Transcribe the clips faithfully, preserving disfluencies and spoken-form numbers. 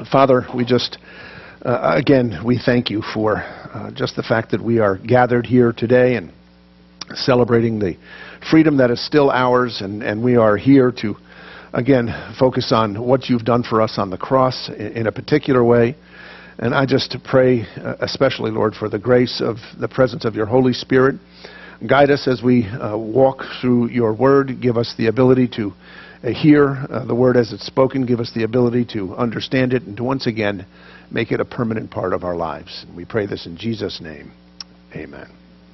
Father, we just, uh, again, we thank you for uh, just the fact that we are gathered here today and celebrating the freedom that is still ours, and, and we are here to, again, focus on what you've done for us on the cross in, in a particular way. And I just pray, uh, especially, Lord, for the grace of the presence of your Holy Spirit. Guide us as we uh, walk through your word. Give us the ability to uh, hear uh, the word as it's spoken. Give us the ability to understand it and to once again make it a permanent part of our lives. And we pray this in Jesus' name. Amen.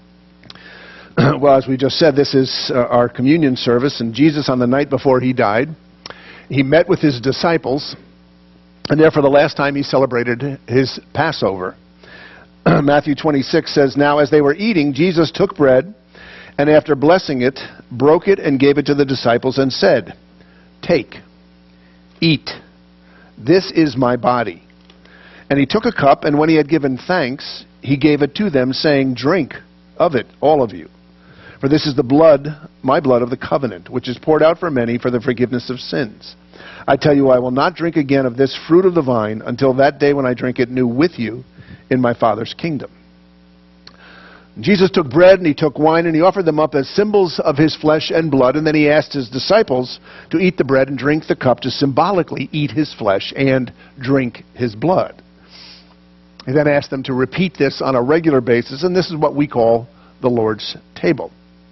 Well, as we just said, this is uh, our communion service. And Jesus, on the night before he died, he met with his disciples. And there, for the last time, he celebrated his Passover. Matthew twenty-six says, "Now as they were eating, Jesus took bread, and after blessing it, broke it and gave it to the disciples and said, 'Take, eat. This is my body.' And he took a cup, and when he had given thanks, he gave it to them, saying, 'Drink of it, all of you. For this is the blood, my blood of the covenant, which is poured out for many for the forgiveness of sins. I tell you, I will not drink again of this fruit of the vine until that day when I drink it new with you in my Father's kingdom.'" Jesus took bread and he took wine and he offered them up as symbols of his flesh and blood, and then he asked his disciples to eat the bread and drink the cup, to symbolically eat his flesh and drink his blood. He then asked them to repeat this on a regular basis, and this is what we call the Lord's table.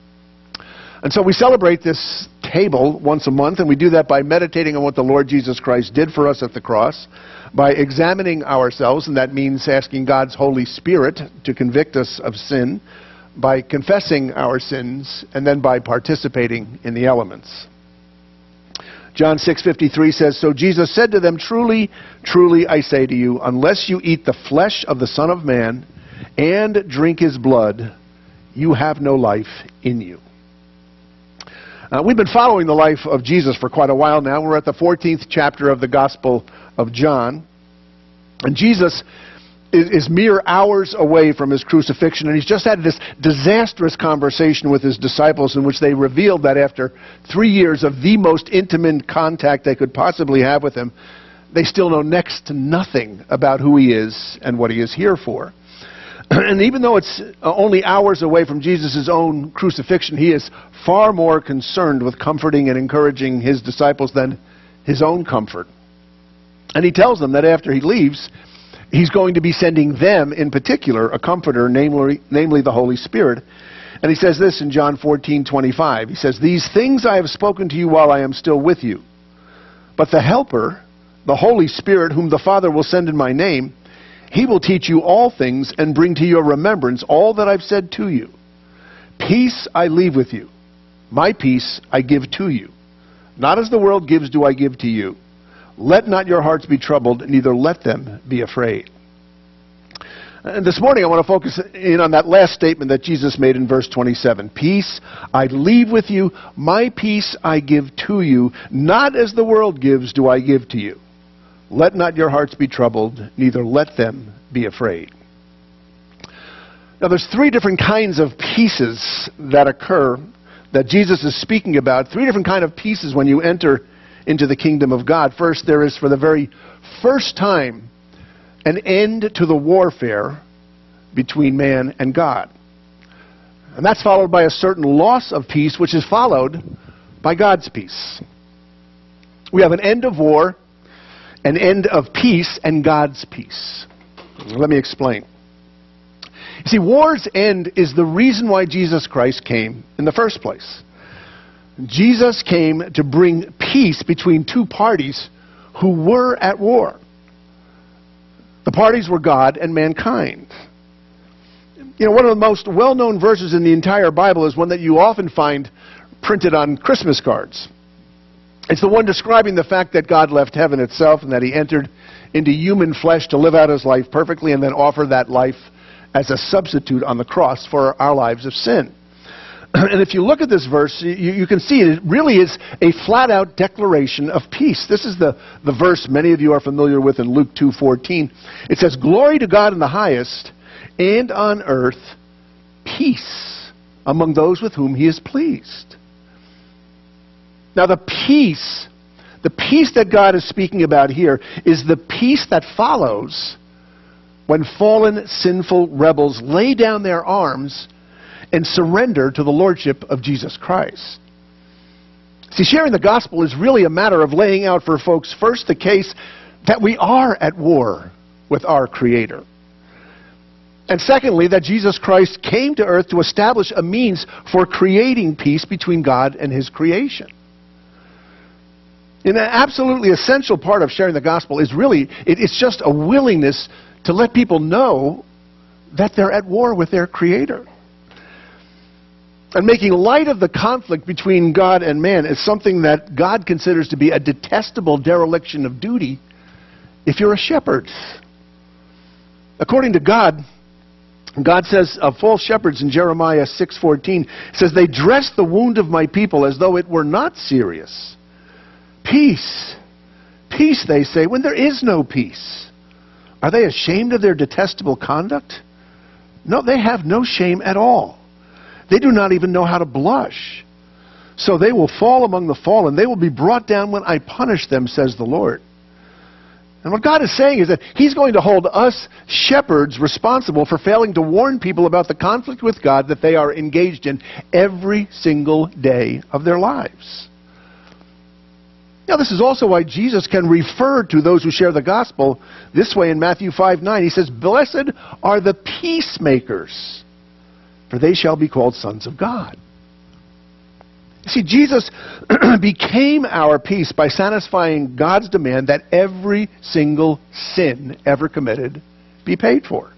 And so we celebrate this table once a month, and we do that by meditating on what the Lord Jesus Christ did for us at the cross, by examining ourselves, and that means asking God's Holy Spirit to convict us of sin, by confessing our sins, and then by participating in the elements. John six fifty-three says, "So Jesus said to them, 'Truly, truly, I say to you, unless you eat the flesh of the Son of Man and drink his blood, you have no life in you.'" Uh, we've been following the life of Jesus for quite a while now. We're at the fourteenth chapter of the Gospel of John. And Jesus is, is mere hours away from his crucifixion, and he's just had this disastrous conversation with his disciples in which they revealed that after three years of the most intimate contact they could possibly have with him, they still know next to nothing about who he is and what he is here for. And even though it's only hours away from Jesus' own crucifixion, he is far more concerned with comforting and encouraging his disciples than his own comfort. And he tells them that after he leaves, he's going to be sending them, in particular, a comforter, namely, namely the Holy Spirit. And he says this in John fourteen twenty-five. He says, "These things I have spoken to you while I am still with you. But the Helper, the Holy Spirit, whom the Father will send in my name, he will teach you all things and bring to your remembrance all that I've said to you. Peace I leave with you. My peace I give to you. Not as the world gives do I give to you. Let not your hearts be troubled, neither let them be afraid." And this morning I want to focus in on that last statement that Jesus made in verse twenty-seven. "Peace I leave with you. My peace I give to you. Not as the world gives do I give to you. Let not your hearts be troubled, neither let them be afraid." Now there's three different kinds of peaces that occur that Jesus is speaking about. Three different kind of peaces when you enter into the kingdom of God. First, there is for the very first time an end to the warfare between man and God. And that's followed by a certain loss of peace, which is followed by God's peace. We have an end of war, an end of peace, and God's peace. Let me explain. You see, war's end is the reason why Jesus Christ came in the first place. Jesus came to bring peace between two parties who were at war. The parties were God and mankind. You know, one of the most well-known verses in the entire Bible is one that you often find printed on Christmas cards. It's the one describing the fact that God left heaven itself and that he entered into human flesh to live out his life perfectly and then offer that life as a substitute on the cross for our lives of sin. And if you look at this verse, you, you can see it really is a flat-out declaration of peace. This is the, the verse many of you are familiar with in Luke two fourteen. It says, "Glory to God in the highest, and on earth peace among those with whom he is pleased." Now the peace The peace that God is speaking about here is the peace that follows when fallen, sinful rebels lay down their arms and surrender to the lordship of Jesus Christ. See, sharing the gospel is really a matter of laying out for folks first the case that we are at war with our Creator. And secondly, that Jesus Christ came to earth to establish a means for creating peace between God and His creation. And an absolutely essential part of sharing the gospel is really, it, it's just a willingness to let people know that they're at war with their Creator. And making light of the conflict between God and man is something that God considers to be a detestable dereliction of duty if you're a shepherd. According to God, God says of false shepherds in Jeremiah six fourteen, says, "They dress the wound of my people as though it were not serious. Peace, peace, they say, when there is no peace. Are they ashamed of their detestable conduct? No, they have no shame at all. They do not even know how to blush. So they will fall among the fallen. They will be brought down when I punish them, says the Lord." And what God is saying is that He's going to hold us shepherds responsible for failing to warn people about the conflict with God that they are engaged in every single day of their lives. Now, this is also why Jesus can refer to those who share the gospel this way in Matthew five nine. He says, "Blessed are the peacemakers, for they shall be called sons of God." See, Jesus became our peace by satisfying God's demand that every single sin ever committed be paid for.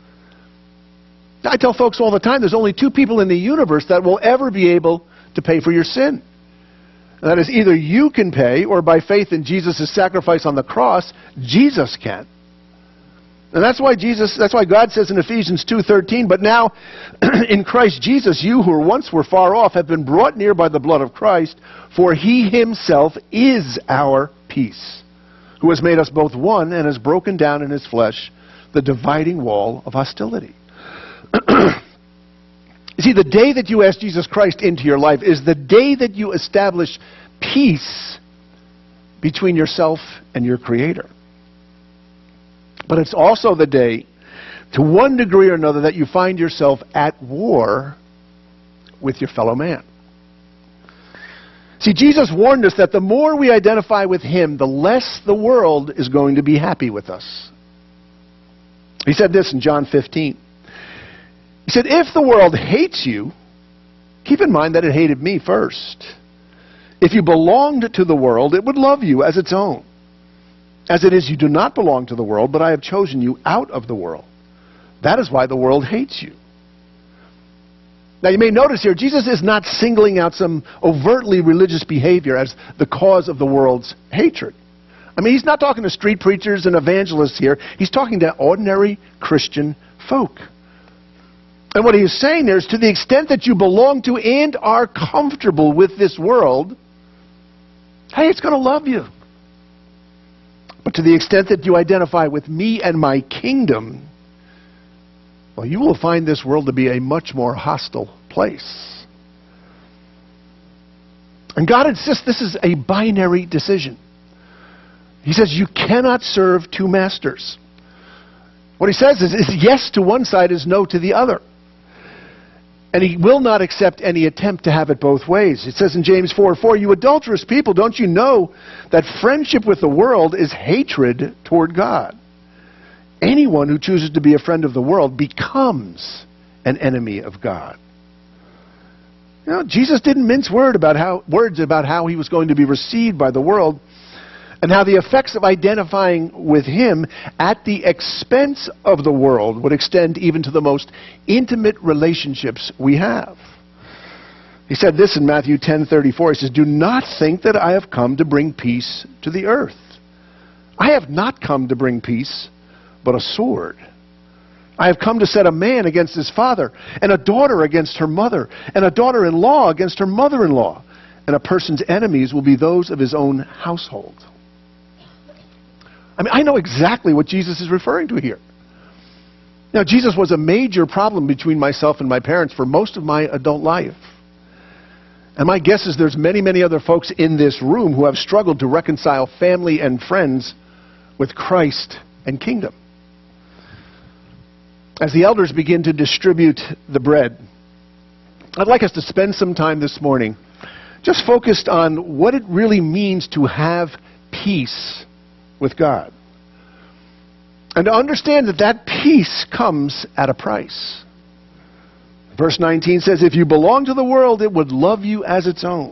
I tell folks all the time, there's only two people in the universe that will ever be able to pay for your sin. And that is, either you can pay, or by faith in Jesus' sacrifice on the cross, Jesus can. And that's why Jesus, that's why God says in Ephesians two thirteen, "But now in Christ Jesus, you who once were far off have been brought near by the blood of Christ, for He Himself is our peace, who has made us both one and has broken down in His flesh the dividing wall of hostility." You see, the day that you ask Jesus Christ into your life is the day that you establish peace between yourself and your Creator. But it's also the day, to one degree or another, that you find yourself at war with your fellow man. See, Jesus warned us that the more we identify with Him, the less the world is going to be happy with us. He said this in John fifteen. He said, "If the world hates you, keep in mind that it hated me first. If you belonged to the world, it would love you as its own. As it is, you do not belong to the world, but I have chosen you out of the world. That is why the world hates you." Now, you may notice here, Jesus is not singling out some overtly religious behavior as the cause of the world's hatred. I mean, He's not talking to street preachers and evangelists here. He's talking to ordinary Christian folk. And what He is saying there is, to the extent that you belong to and are comfortable with this world, hey, it's going to love you. But to the extent that you identify with me and my kingdom, well, you will find this world to be a much more hostile place. And God insists this is a binary decision. He says you cannot serve two masters. What He says is, is yes to one side is no to the other. And He will not accept any attempt to have it both ways. It says in James four four, "You adulterous people, don't you know that friendship with the world is hatred toward God? Anyone who chooses to be a friend of the world becomes an enemy of God." You know, Jesus didn't mince word about how, words about how He was going to be received by the world, and how the effects of identifying with Him at the expense of the world would extend even to the most intimate relationships we have. He said this in Matthew ten thirty-four. He says, "Do not think that I have come to bring peace to the earth. I have not come to bring peace, but a sword. I have come to set a man against his father, and a daughter against her mother, and a daughter-in-law against her mother-in-law. And a person's enemies will be those of his own household." I mean, I know exactly what Jesus is referring to here. Now, Jesus was a major problem between myself and my parents for most of my adult life. And my guess is there's many, many other folks in this room who have struggled to reconcile family and friends with Christ and kingdom. As the elders begin to distribute the bread, I'd like us to spend some time this morning just focused on what it really means to have peace with God. And to understand that that peace comes at a price. Verse nineteen says, if you belong to the world, it would love you as its own.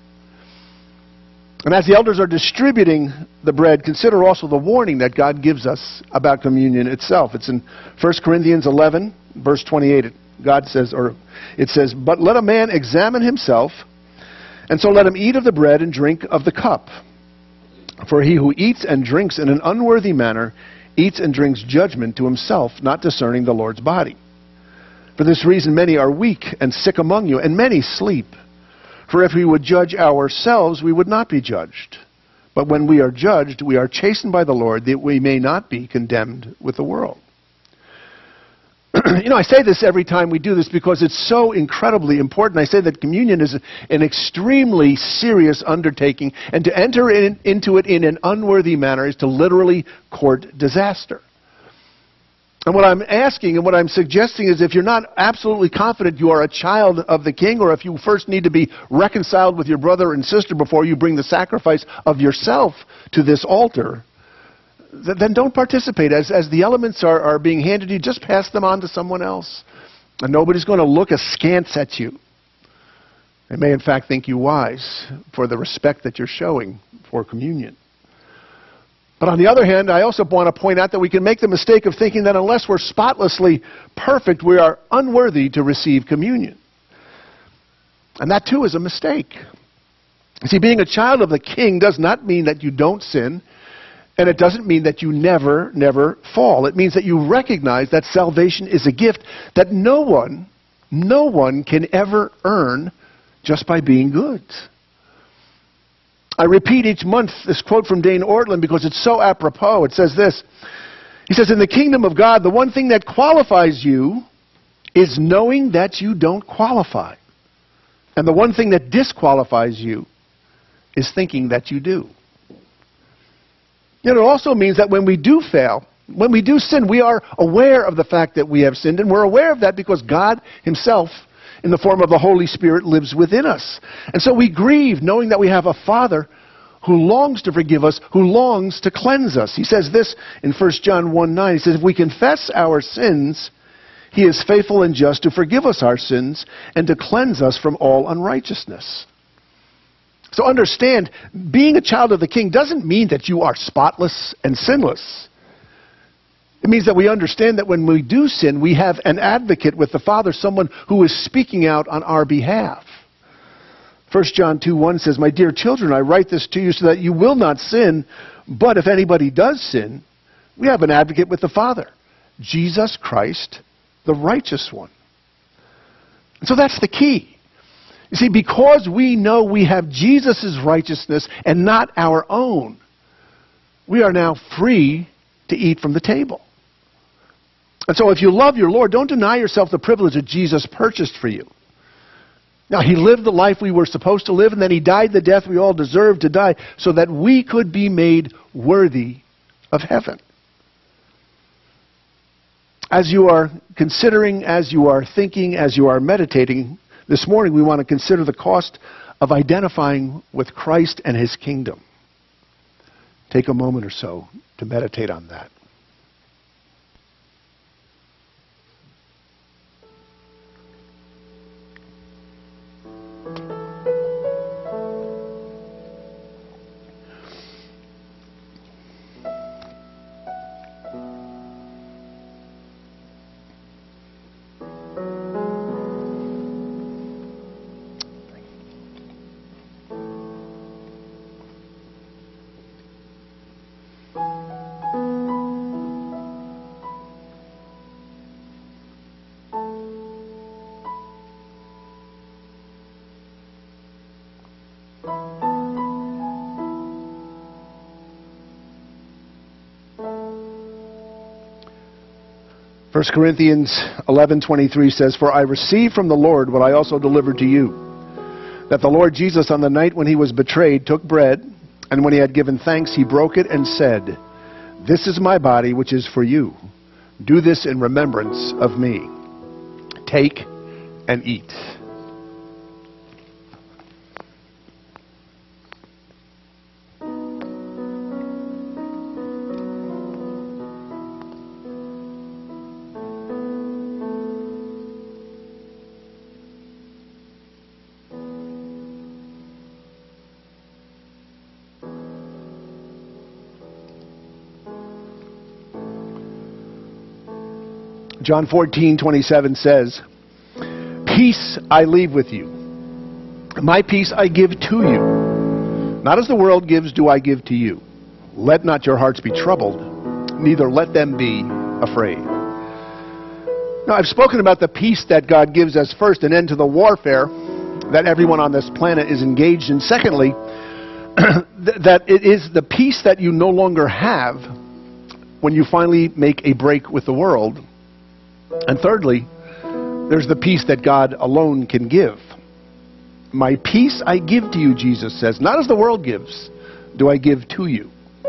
And as the elders are distributing the bread, consider also the warning that God gives us about communion itself. It's in First Corinthians eleven, verse twenty-eight. God says, or it says, but let a man examine himself, and so let him eat of the bread and drink of the cup. For he who eats and drinks in an unworthy manner eats and drinks judgment to himself, not discerning the Lord's body. For this reason many are weak and sick among you, and many sleep. For if we would judge ourselves, we would not be judged. But when we are judged, we are chastened by the Lord, that we may not be condemned with the world. You know, I say this every time we do this because it's so incredibly important. I say that communion is an extremely serious undertaking, and to enter in, into it in an unworthy manner is to literally court disaster. And what I'm asking and what I'm suggesting is if you're not absolutely confident you are a child of the King, or if you first need to be reconciled with your brother and sister before you bring the sacrifice of yourself to this altar, then don't participate. As, as the elements are, are being handed to you, just pass them on to someone else. And nobody's going to look askance at you. They may in fact think you wise for the respect that you're showing for communion. But on the other hand, I also want to point out that we can make the mistake of thinking that unless we're spotlessly perfect, we are unworthy to receive communion. And that too is a mistake. You see, being a child of the King does not mean that you don't sin. And it doesn't mean that you never, never fall. It means that you recognize that salvation is a gift that no one, no one can ever earn just by being good. I repeat each month this quote from Dane Ortland because it's so apropos. It says this. He says, in the kingdom of God, the one thing that qualifies you is knowing that you don't qualify. And the one thing that disqualifies you is thinking that you do. It also means that when we do fail, when we do sin, we are aware of the fact that we have sinned, and we're aware of that because God himself, in the form of the Holy Spirit, lives within us. And so we grieve knowing that we have a Father who longs to forgive us, who longs to cleanse us. He says this in First John one nine. He says, if we confess our sins, he is faithful and just to forgive us our sins and to cleanse us from all unrighteousness. So understand, being a child of the King doesn't mean that you are spotless and sinless. It means that we understand that when we do sin, we have an advocate with the Father, someone who is speaking out on our behalf. First John two one says, my dear children, I write this to you so that you will not sin, but if anybody does sin, we have an advocate with the Father, Jesus Christ, the righteous one. And so that's the key. You see, because we know we have Jesus' righteousness and not our own, we are now free to eat from the table. And so if you love your Lord, don't deny yourself the privilege that Jesus purchased for you. Now, he lived the life we were supposed to live, and then he died the death we all deserved to die so that we could be made worthy of heaven. As you are considering, as you are thinking, as you are meditating, this morning we want to consider the cost of identifying with Christ and his kingdom. Take a moment or so to meditate on that. First Corinthians eleven twenty-three says, for I received from the Lord what I also delivered to you, that the Lord Jesus, on the night when he was betrayed, took bread, and when he had given thanks, he broke it and said, "This is my body, which is for you. Do this in remembrance of me. Take and eat." John fourteen twenty-seven says, "Peace I leave with you. My peace I give to you. Not as the world gives do I give to you. Let not your hearts be troubled, neither let them be afraid." Now, I've spoken about the peace that God gives us first, an end to the warfare that everyone on this planet is engaged in. Secondly, that it is the peace that you no longer have when you finally make a break with the world. And thirdly, there's the peace that God alone can give. "My peace I give to you," Jesus says, "not as the world gives, do I give to you."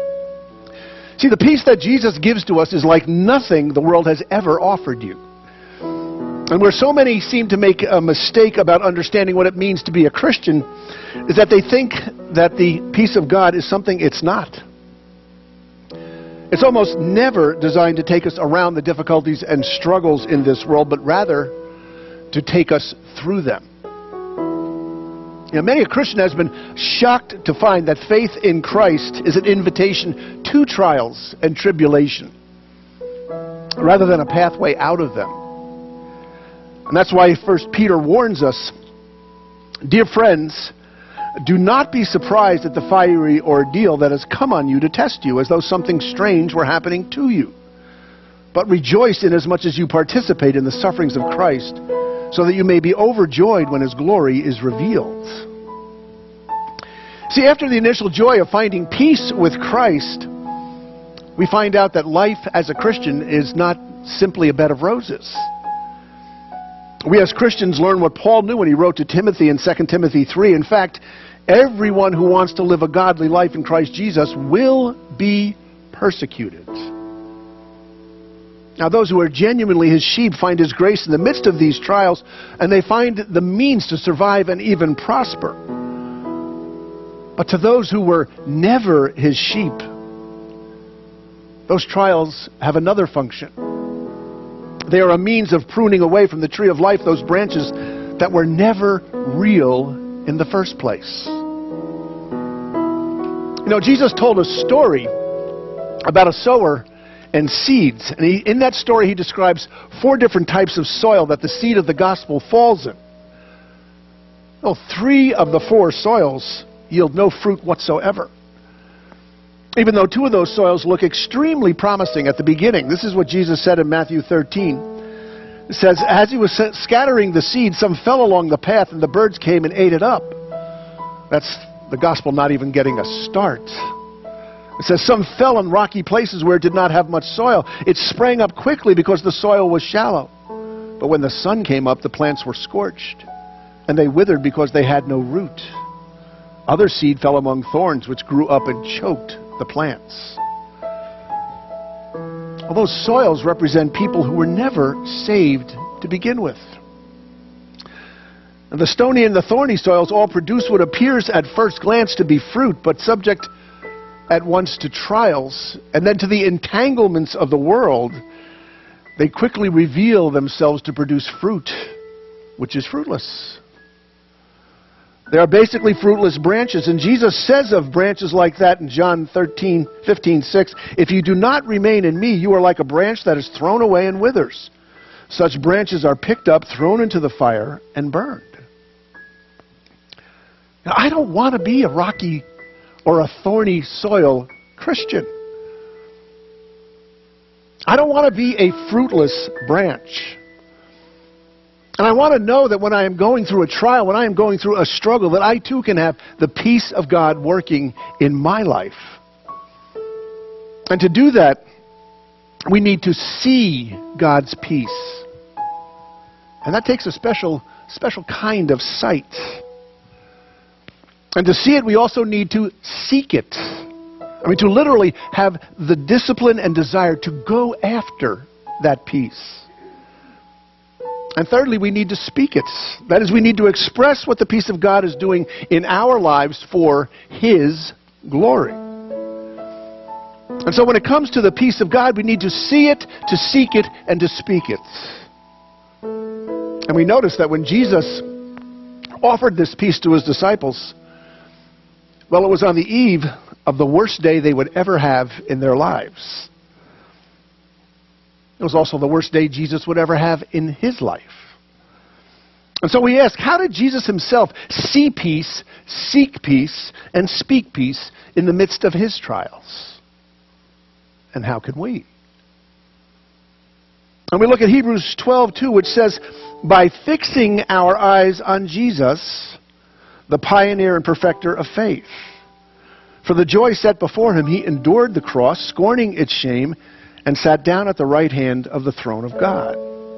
See, the peace that Jesus gives to us is like nothing the world has ever offered you. And where so many seem to make a mistake about understanding what it means to be a Christian is that they think that the peace of God is something it's not. It's almost never designed to take us around the difficulties and struggles in this world, but rather to take us through them. You know, many a Christian has been shocked to find that faith in Christ is an invitation to trials and tribulation, rather than a pathway out of them. And that's why First Peter warns us, "Dear friends, do not be surprised at the fiery ordeal that has come on you to test you, as though something strange were happening to you. But rejoice inasmuch as you participate in the sufferings of Christ, so that you may be overjoyed when his glory is revealed." See, after the initial joy of finding peace with Christ, we find out that life as a Christian is not simply a bed of roses. We as Christians learn what Paul knew when he wrote to Timothy in Second Timothy three. In fact, everyone who wants to live a godly life in Christ Jesus will be persecuted. Now, those who are genuinely his sheep find his grace in the midst of these trials, and they find the means to survive and even prosper. But to those who were never his sheep, those trials have another function. They are a means of pruning away from the tree of life those branches that were never real in the first place. You know, Jesus told a story about a sower and seeds. And he, in that story, he describes four different types of soil that the seed of the gospel falls in. Well, three of the four soils yield no fruit whatsoever, even though two of those soils look extremely promising at the beginning. This is what Jesus said in Matthew thirteen. It says, "As he was scattering the seed, some fell along the path, and the birds came and ate it up." That's the gospel not even getting a start. It says, "Some fell in rocky places where it did not have much soil. It sprang up quickly because the soil was shallow. But when the sun came up, the plants were scorched, and they withered because they had no root. Other seed fell among thorns, which grew up and choked the plants." Well, those soils represent people who were never saved to begin with. And the stony and the thorny soils all produce what appears at first glance to be fruit, but subject at once to trials and then to the entanglements of the world, they quickly reveal themselves to produce fruit, which is fruitless. They are basically fruitless branches, and Jesus says of branches like that in John thirteen, fifteen, six, "If you do not remain in me, you are like a branch that is thrown away and withers. Such branches are picked up, thrown into the fire, and burned." Now, I don't want to be a rocky or a thorny soil Christian. I don't want to be a fruitless branch. And I want to know that when I am going through a trial, when I am going through a struggle, that I too can have the peace of God working in my life. And to do that, we need to see God's peace. And that takes a special, special kind of sight. And to see it, we also need to seek it. I mean, to literally have the discipline and desire to go after that peace. And thirdly, we need to speak it. That is, we need to express what the peace of God is doing in our lives for His glory. And so when it comes to the peace of God, we need to see it, to seek it, and to speak it. And we notice that when Jesus offered this peace to His disciples, well, it was on the eve of the worst day they would ever have in their lives. It was also the worst day Jesus would ever have in His life. And so we ask, how did Jesus Himself see peace, seek peace, and speak peace in the midst of His trials? And how can we? And we look at Hebrews twelve two, which says, by fixing our eyes on Jesus, the pioneer and perfecter of faith. For the joy set before Him, He endured the cross, scorning its shame, and sat down at the right hand of the throne of God.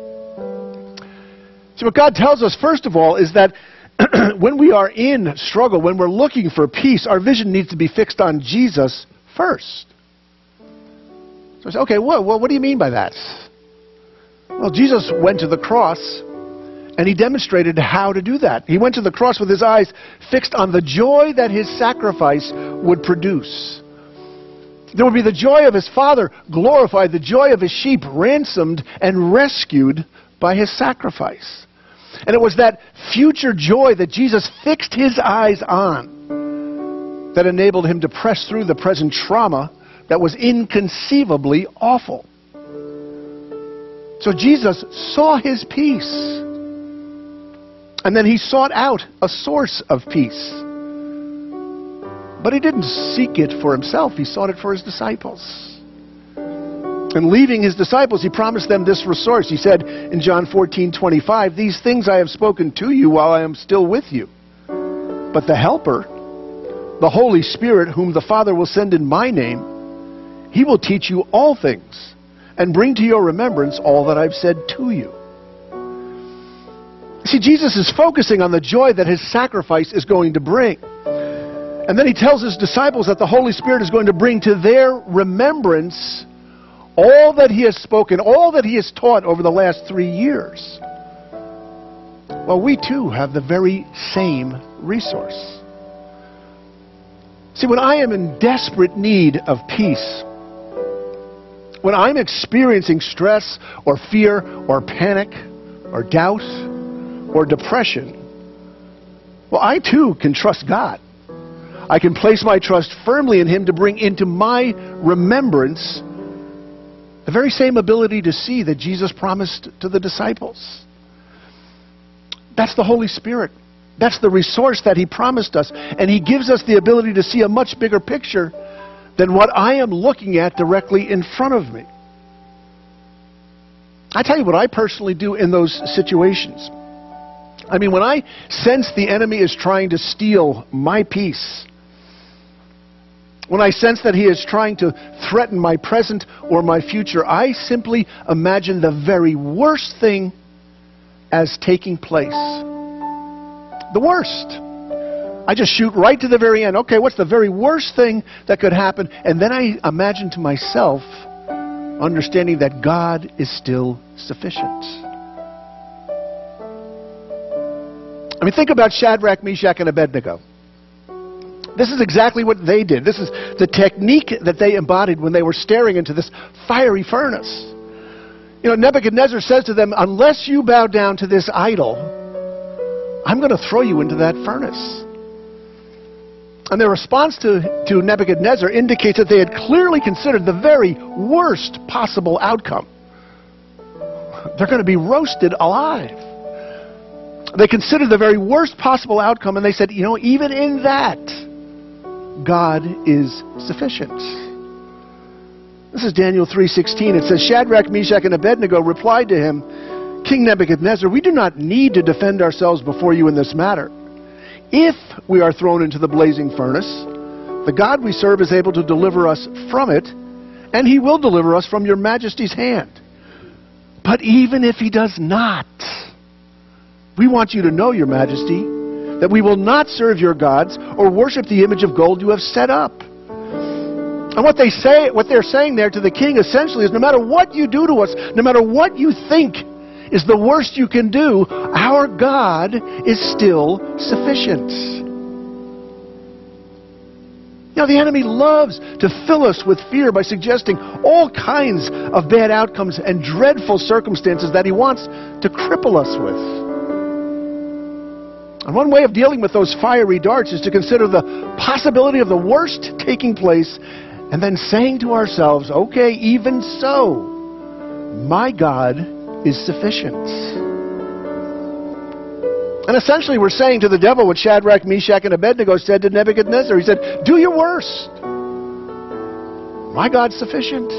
See, what God tells us, first of all, is that when we are in struggle, when we're looking for peace, our vision needs to be fixed on Jesus first. So I say, okay, what, what, what do you mean by that? Well, Jesus went to the cross, and He demonstrated how to do that. He went to the cross with His eyes fixed on the joy that His sacrifice would produce. There would be the joy of His Father glorified, the joy of His sheep ransomed and rescued by His sacrifice. And it was that future joy that Jesus fixed His eyes on that enabled Him to press through the present trauma that was inconceivably awful. So Jesus saw His peace. And then He sought out a source of peace. But He didn't seek it for Himself. He sought it for His disciples. And leaving His disciples, He promised them this resource. He said in John fourteen twenty-five, these things I have spoken to you while I am still with you. But the Helper, the Holy Spirit, whom the Father will send in my name, He will teach you all things and bring to your remembrance all that I've said to you. See, Jesus is focusing on the joy that His sacrifice is going to bring. And then He tells His disciples that the Holy Spirit is going to bring to their remembrance all that He has spoken, all that He has taught over the last three years. Well, we too have the very same resource. See, when I am in desperate need of peace, when I'm experiencing stress or fear or panic or doubt or depression, well, I too can trust God. I can place my trust firmly in Him to bring into my remembrance the very same ability to see that Jesus promised to the disciples. That's the Holy Spirit. That's the resource that He promised us. And He gives us the ability to see a much bigger picture than what I am looking at directly in front of me. I tell you what I personally do in those situations. I mean, when I sense the enemy is trying to steal my peace, when I sense that he is trying to threaten my present or my future, I simply imagine the very worst thing as taking place. The worst. I just shoot right to the very end. Okay, what's the very worst thing that could happen? And then I imagine to myself, understanding that God is still sufficient. I mean, think about Shadrach, Meshach, and Abednego. This is exactly what they did. This is the technique that they embodied when they were staring into this fiery furnace. You know, Nebuchadnezzar says to them, unless you bow down to this idol, I'm going to throw you into that furnace. And their response to, to Nebuchadnezzar indicates that they had clearly considered the very worst possible outcome. They're going to be roasted alive. They considered the very worst possible outcome, and they said, you know, even in that, God is sufficient. This is Daniel three sixteen. It says, Shadrach, Meshach, and Abednego replied to him, King Nebuchadnezzar, we do not need to defend ourselves before you in this matter. If we are thrown into the blazing furnace, the God we serve is able to deliver us from it, and He will deliver us from your majesty's hand. But even if He does not, we want you to know, your majesty, that we will not serve your gods or worship the image of gold you have set up. And what they say, what they're saying there to the king essentially is, no matter what you do to us, no matter what you think is the worst you can do, our God is still sufficient. Now, the enemy loves to fill us with fear by suggesting all kinds of bad outcomes and dreadful circumstances that he wants to cripple us with. And one way of dealing with those fiery darts is to consider the possibility of the worst taking place and then saying to ourselves, okay, even so, my God is sufficient. And essentially we're saying to the devil what Shadrach, Meshach, and Abednego said to Nebuchadnezzar. He said, do your worst. My God's sufficient.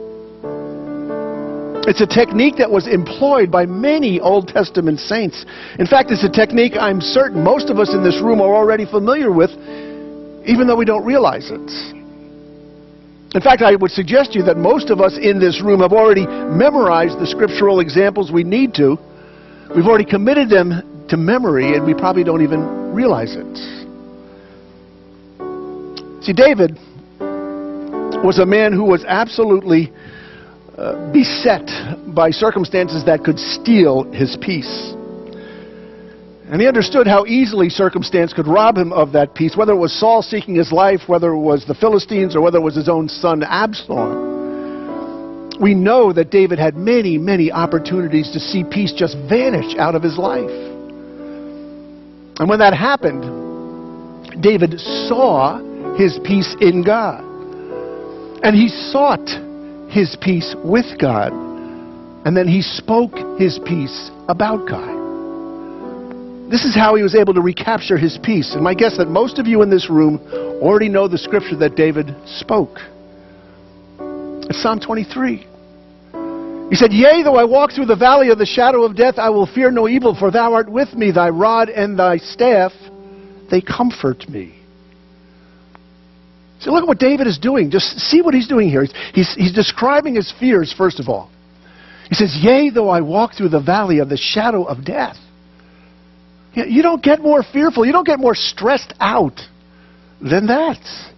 It's a technique that was employed by many Old Testament saints. In fact, it's a technique I'm certain most of us in this room are already familiar with, even though we don't realize it. In fact, I would suggest to you that most of us in this room have already memorized the scriptural examples we need to. We've already committed them to memory, and we probably don't even realize it. See, David was a man who was absolutely uh, beset by circumstances that could steal his peace. And he understood how easily circumstance could rob him of that peace, whether it was Saul seeking his life, whether it was the Philistines, or whether it was his own son Absalom. We know that David had many, many opportunities to see peace just vanish out of his life. And when that happened, David saw his peace in God. And he sought his peace with God. And then he spoke his peace about God. This is how he was able to recapture his peace. And my guess that most of you in this room already know the scripture that David spoke. It's Psalm twenty-three. He said, yea, though I walk through the valley of the shadow of death, I will fear no evil, for thou art with me. Thy rod and thy staff, they comfort me. So look at what David is doing. Just see what he's doing here. He's, he's, he's describing his fears, first of all. He says, yea, though I walk through the valley of the shadow of death. You don't get more fearful. You don't get more stressed out than that.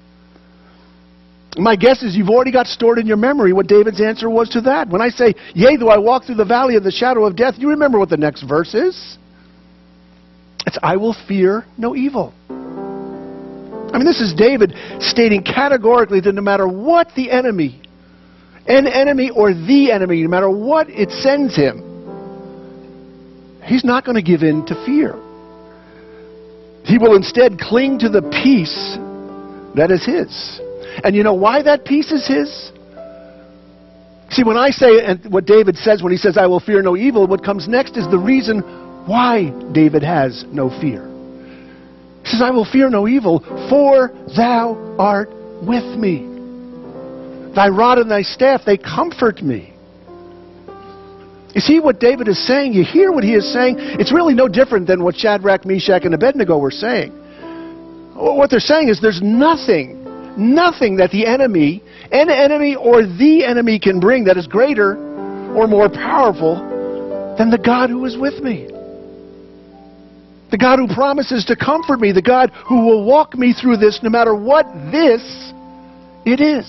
My guess is you've already got stored in your memory what David's answer was to that. When I say, yea, though I walk through the valley of the shadow of death, you remember what the next verse is? It's, I will fear no evil. I mean, this is David stating categorically that no matter what the enemy, an enemy or the enemy, no matter what it sends him, he's not going to give in to fear. He will instead cling to the peace that is his. And you know why that peace is his? See, when I say, and what David says when he says, I will fear no evil, what comes next is the reason why David has no fear. He says, I will fear no evil, for thou art with me. Thy rod and thy staff, they comfort me. You see what David is saying? You hear what he is saying? It's really no different than what Shadrach, Meshach, and Abednego were saying. What they're saying is there's nothing, nothing that the enemy, an enemy or the enemy can bring that is greater or more powerful than the God who is with me. The God who promises to comfort me. The God who will walk me through this no matter what this it is.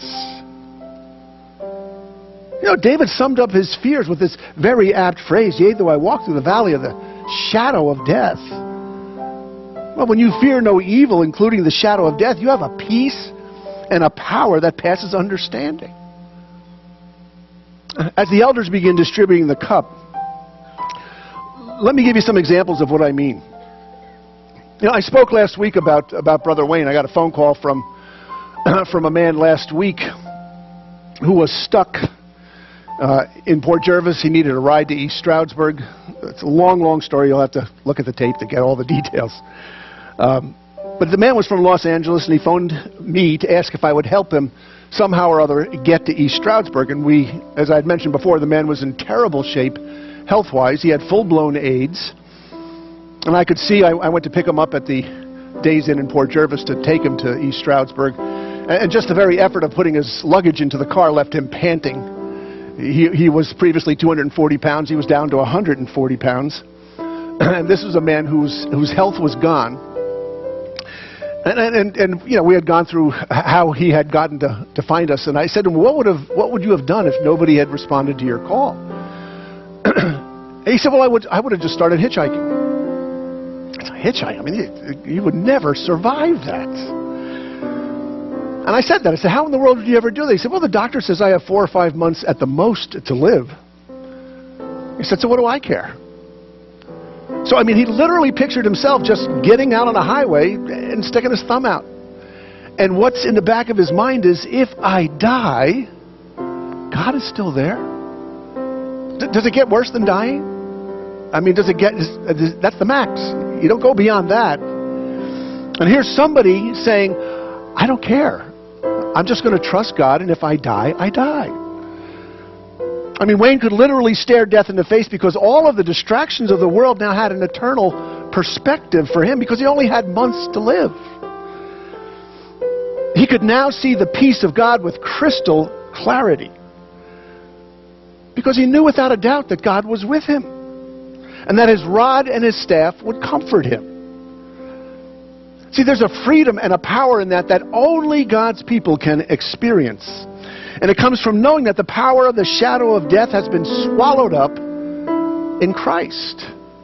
You know, David summed up his fears with this very apt phrase, yea, though I walk through the valley of the shadow of death. Well, when you fear no evil, including the shadow of death, you have a peace and a power that passes understanding. As the elders begin distributing the cup, let me give you some examples of what I mean. You know, I spoke last week about, about Brother Wayne. I got a phone call from, from a man last week who was stuck Uh, in Port Jervis. He needed a ride to East Stroudsburg. It's a long, long story. You'll have to look at the tape to get all the details. Um, but the man was from Los Angeles, and he phoned me to ask if I would help him somehow or other get to East Stroudsburg. And we, as I had mentioned before, the man was in terrible shape health-wise. He had full-blown AIDS. And I could see, I, I went to pick him up at the Days Inn in Port Jervis to take him to East Stroudsburg. And, and just the very effort of putting his luggage into the car left him panting. He, he was previously two hundred forty pounds. He was down to one hundred forty pounds. And this was a man whose, whose health was gone. And, and, and, and, you know, we had gone through how he had gotten to, to find us. And I said to him, what would, have, what would you have done if nobody had responded to your call? And he said, well, I would, I would have just started hitchhiking. I said, hitchhiking? I mean, you, you would never survive that. And I said that. I said, how in the world did you ever do that? He said, well, the doctor says I have four or five months at the most to live. He said, so what do I care? So, I mean, he literally pictured himself just getting out on a highway and sticking his thumb out. And what's in the back of his mind is, if I die, God is still there. D- does it get worse than dying? I mean, does it get... Is, that's the max. You don't go beyond that. And here's somebody saying, I don't care. I'm just going to trust God, and if I die, I die. I mean, Wayne could literally stare death in the face because all of the distractions of the world now had an eternal perspective for him because he only had months to live. He could now see the peace of God with crystal clarity because he knew without a doubt that God was with him and that his rod and his staff would comfort him. See, there's a freedom and a power in that that only God's people can experience. And it comes from knowing that the power of the shadow of death has been swallowed up in Christ.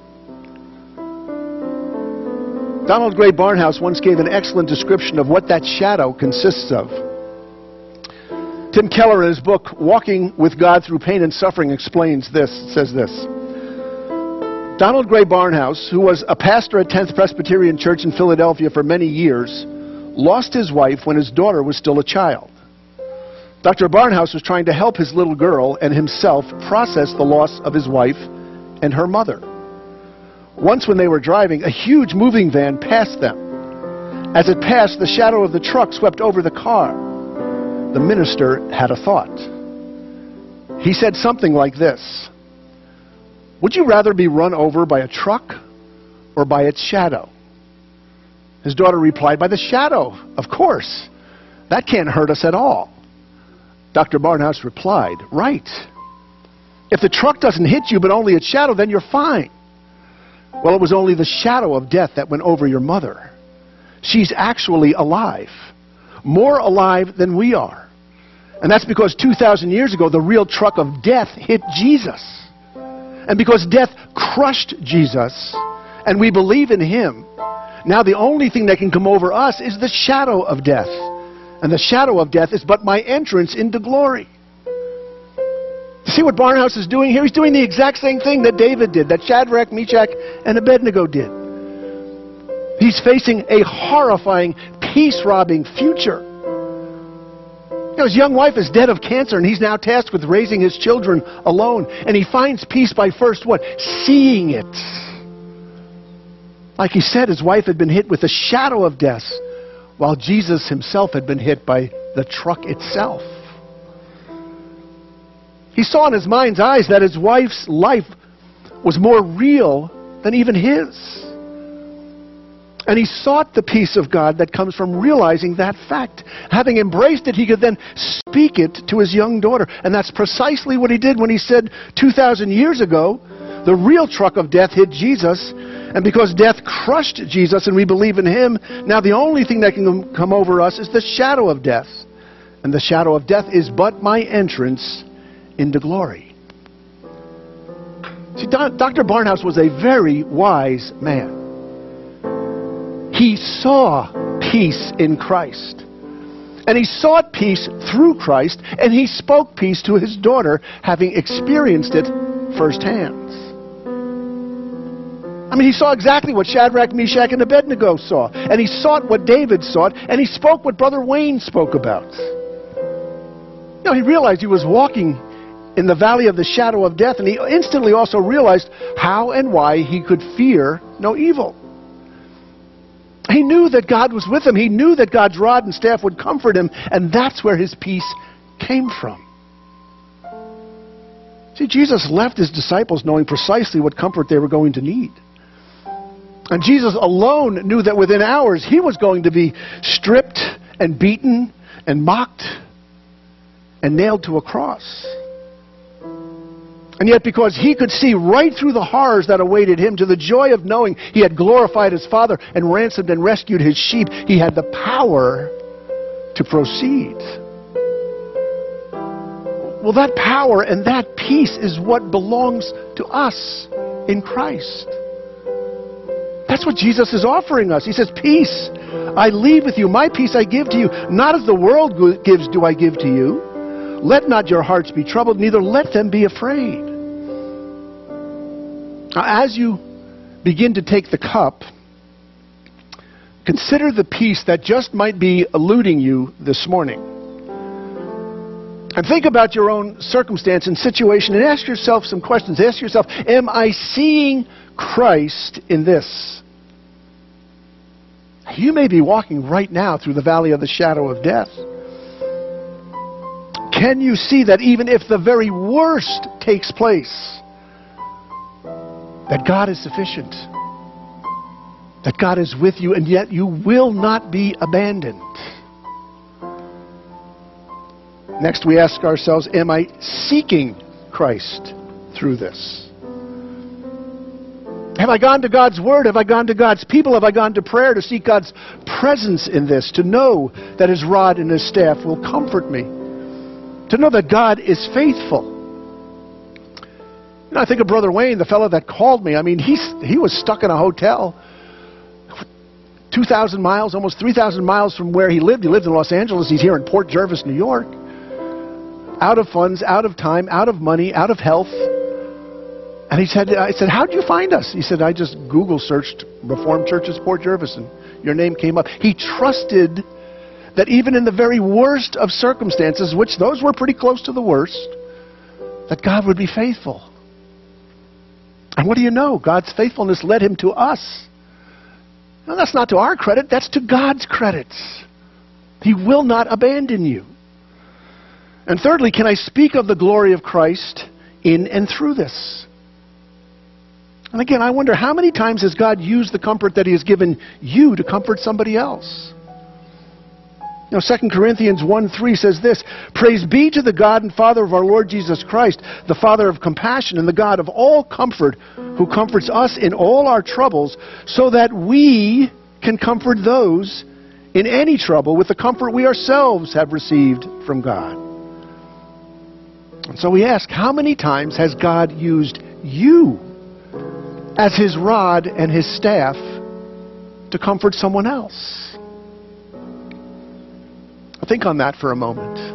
Donald Gray Barnhouse once gave an excellent description of what that shadow consists of. Tim Keller, in his book, Walking with God Through Pain and Suffering, explains this, says this. Donald Gray Barnhouse, who was a pastor at tenth Presbyterian Church in Philadelphia for many years, lost his wife when his daughter was still a child. Doctor Barnhouse was trying to help his little girl and himself process the loss of his wife and her mother. Once when they were driving, a huge moving van passed them. As it passed, the shadow of the truck swept over the car. The minister had a thought. He said something like this: would you rather be run over by a truck or by its shadow? His daughter replied, by the shadow, of course. That can't hurt us at all. Doctor Barnhouse replied, right. If the truck doesn't hit you but only its shadow, then you're fine. Well, it was only the shadow of death that went over your mother. She's actually alive. More alive than we are. And that's because two thousand years ago, the real truck of death hit Jesus. And because death crushed Jesus, and we believe in him, now the only thing that can come over us is the shadow of death. And the shadow of death is but my entrance into glory. See what Barnhouse is doing here? He's doing the exact same thing that David did, that Shadrach, Meshach, and Abednego did. He's facing a horrifying, peace-robbing future. You know, his young wife is dead of cancer, and he's now tasked with raising his children alone. And he finds peace by first what? Seeing it. Like he said, his wife had been hit with the shadow of death, while Jesus himself had been hit by the truck itself. He saw in his mind's eyes that his wife's life was more real than even his. And he sought the peace of God that comes from realizing that fact. Having embraced it, he could then speak it to his young daughter. And that's precisely what he did when he said two thousand years ago, the real truck of death hit Jesus. And because death crushed Jesus and we believe in him, now the only thing that can come over us is the shadow of death. And the shadow of death is but my entrance into glory. See, Doctor Barnhouse was a very wise man. He saw peace in Christ. And he sought peace through Christ, and he spoke peace to his daughter, having experienced it firsthand. I mean, he saw exactly what Shadrach, Meshach, and Abednego saw. And he sought what David sought, and he spoke what Brother Wayne spoke about. You know, he realized he was walking in the valley of the shadow of death, and he instantly also realized how and why he could fear no evil. He knew that God was with him. He knew that God's rod and staff would comfort him, and that's where his peace came from. See, Jesus left his disciples knowing precisely what comfort they were going to need. And Jesus alone knew that within hours he was going to be stripped and beaten and mocked and nailed to a cross. And yet because he could see right through the horrors that awaited him, to the joy of knowing he had glorified his Father and ransomed and rescued his sheep, he had the power to proceed. Well, that power and that peace is what belongs to us in Christ. That's what Jesus is offering us. He says, peace I leave with you, my peace I give to you. Not as the world gives do I give to you. Let not your hearts be troubled, neither let them be afraid. Now, as you begin to take the cup, consider the peace that just might be eluding you this morning. And think about your own circumstance and situation and ask yourself some questions. Ask yourself, am I seeing Christ in this? You may be walking right now through the valley of the shadow of death. Can you see that even if the very worst takes place, that God is sufficient? That God is with you, and yet you will not be abandoned. Next, we ask ourselves, am I seeking Christ through this? Have I gone to God's Word? Have I gone to God's people? Have I gone to prayer to seek God's presence in this? To know that His rod and His staff will comfort me. To know that God is faithful. You know, I think of Brother Wayne, the fellow that called me. I mean, he's, he was stuck in a hotel two thousand miles, almost three thousand miles from where he lived. He lived in Los Angeles. He's here in Port Jervis, New York. Out of funds, out of time, out of money, out of health. And he said, I said, how did you find us? He said, I just Google searched Reformed Churches Port Jervis and your name came up. He trusted that even in the very worst of circumstances, which those were pretty close to the worst, that God would be faithful. And what do you know? God's faithfulness led him to us. Now, that's not to our credit, that's to God's credit. He will not abandon you. And thirdly, can I speak of the glory of Christ in and through this? And again, I wonder how many times has God used the comfort that He has given you to comfort somebody else? You know, Second Corinthians one three says this, praise be to the God and Father of our Lord Jesus Christ, the Father of compassion and the God of all comfort, who comforts us in all our troubles, so that we can comfort those in any trouble with the comfort we ourselves have received from God. And so we ask, how many times has God used you as His rod and His staff to comfort someone else? Think on that for a moment.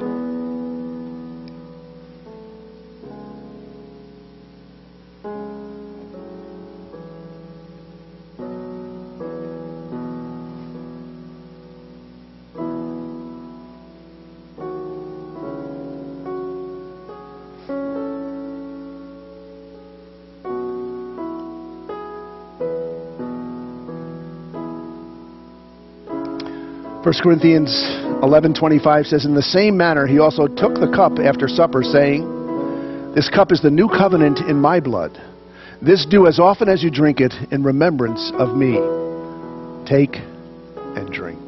First Corinthians eleven twenty-five says, in the same manner he also took the cup after supper, saying, this cup is the new covenant in my blood. This do as often as you drink it in remembrance of me. Take and drink.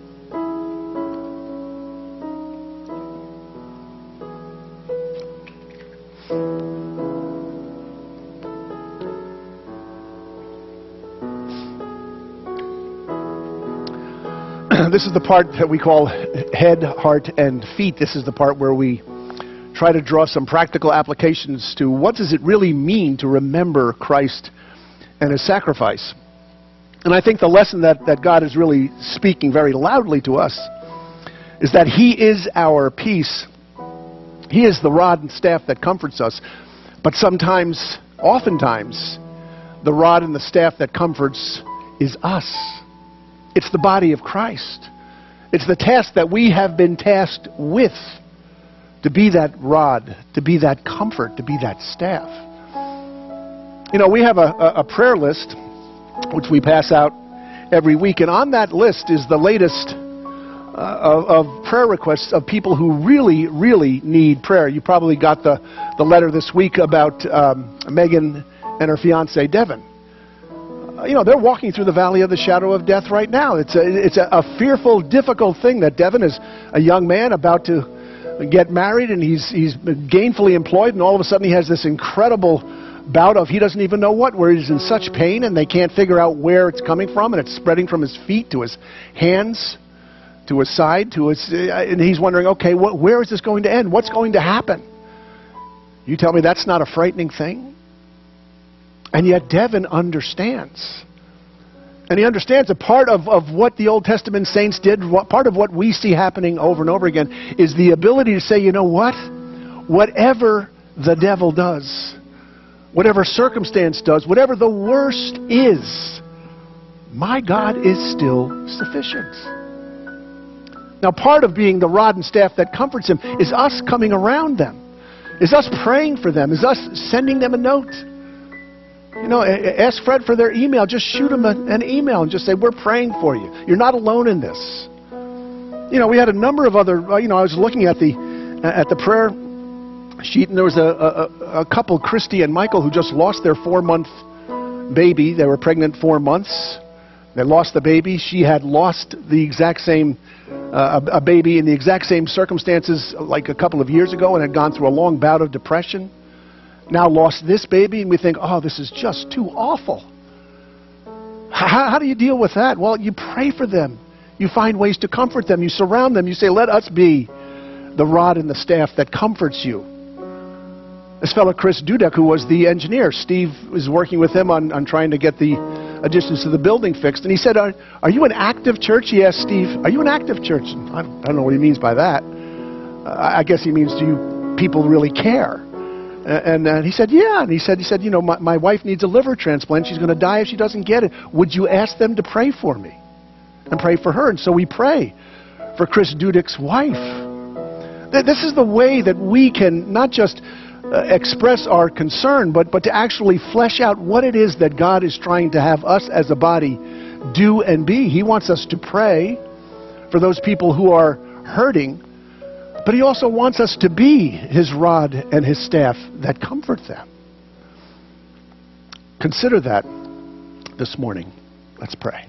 This is the part that we call head, heart, and feet. This is the part where we try to draw some practical applications to what does it really mean to remember Christ and His sacrifice. And I think the lesson that, that God is really speaking very loudly to us is that He is our peace. He is the rod and staff that comforts us. But sometimes, oftentimes, the rod and the staff that comforts is us. It's the body of Christ. It's the task that we have been tasked with, to be that rod, to be that comfort, to be that staff. You know, we have a, a, a prayer list which we pass out every week, and on that list is the latest uh, of, of prayer requests of people who really, really need prayer. You probably got the, the letter this week about um, Megan and her fiancé, Devin. You know, they're walking through the valley of the shadow of death right now. It's a, it's a, a fearful, difficult thing that Devin is a young man about to get married, and he's he's gainfully employed, and all of a sudden he has this incredible bout of he doesn't even know what, where he's in such pain, and they can't figure out where it's coming from, and it's spreading from his feet to his hands, to his side, to his, and he's wondering, okay, what, where is this going to end? What's going to happen? You tell me that's not a frightening thing? And yet Devin understands. And he understands a part of, of what the Old Testament saints did, what, part of what we see happening over and over again, is the ability to say, you know what? Whatever the devil does, whatever circumstance does, whatever the worst is, my God is still sufficient. Now, part of being the rod and staff that comforts him is us coming around them, is us praying for them, is us sending them a note. You know, ask Fred for their email. Just shoot them an email and just say, we're praying for you. You're not alone in this. You know, we had a number of other, you know, I was looking at the at the prayer sheet, and there was a, a, a couple, Christy and Michael, who just lost their four-month baby. They were pregnant four months. They lost the baby. She had lost the exact same, uh, a, a baby in the exact same circumstances like a couple of years ago, and had gone through a long bout of depression. Now lost this baby, and we think, oh, this is just too awful. How, how do you deal with that? Well, you pray for them. You find ways to comfort them. You surround them. You say, let us be the rod and the staff that comforts you. This fellow Chris Dudek, who was the engineer, Steve was working with him on, on trying to get the additions to the building fixed. And he said, are, are you an active church? He asked Steve, are you an active church? And I, don't, I don't know what he means by that. Uh, I guess he means, do you people really care? And, and he said, yeah. And he said, he said, you know, my, my wife needs a liver transplant. She's going to die if she doesn't get it. Would you ask them to pray for me? And pray for her. And so we pray for Chris Dudek's wife. This is the way that we can not just uh, express our concern, but, but to actually flesh out what it is that God is trying to have us as a body do and be. He wants us to pray for those people who are hurting, but he also wants us to be his rod and his staff that comfort them. Consider that this morning. Let's pray.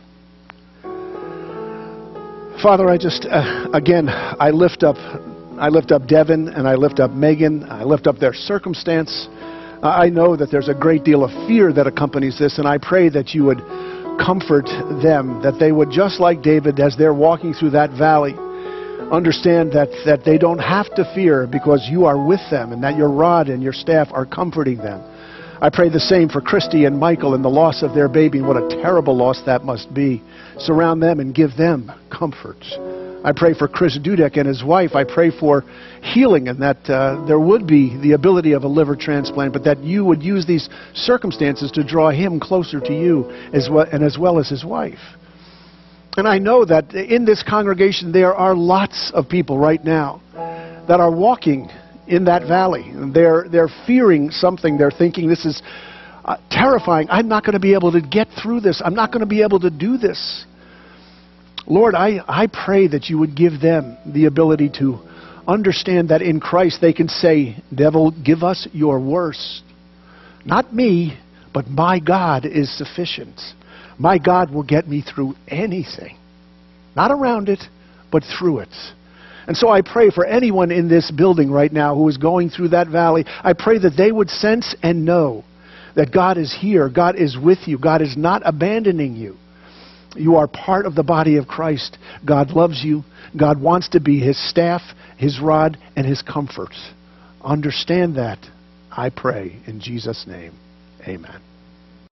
Father, I just, uh, again, I lift up, I lift up Devin, and I lift up Megan. I lift up their circumstance. Uh, I know that there's a great deal of fear that accompanies this, and I pray that you would comfort them, that they would, just like David, as they're walking through that valley, understand that, that they don't have to fear because you are with them, and that your rod and your staff are comforting them. I pray the same for Christy and Michael and the loss of their baby. What a terrible loss that must be. Surround them and give them comfort. I pray for Chris Dudek and his wife. I pray for healing, and that uh, there would be the ability of a liver transplant, but that you would use these circumstances to draw him closer to you, as well, and as well as his wife. And I know that in this congregation there are lots of people right now that are walking in that valley. They're, they're fearing something. They're thinking, this is uh, terrifying. I'm not going to be able to get through this. I'm not going to be able to do this. Lord, I, I pray that you would give them the ability to understand that in Christ they can say, devil, give us your worst. Not me, but my God is sufficient. My God will get me through anything. Not around it, but through it. And so I pray for anyone in this building right now who is going through that valley. I pray that they would sense and know that God is here. God is with you. God is not abandoning you. You are part of the body of Christ. God loves you. God wants to be his staff, his rod, and his comfort. Understand that, I pray, in Jesus' name. Amen.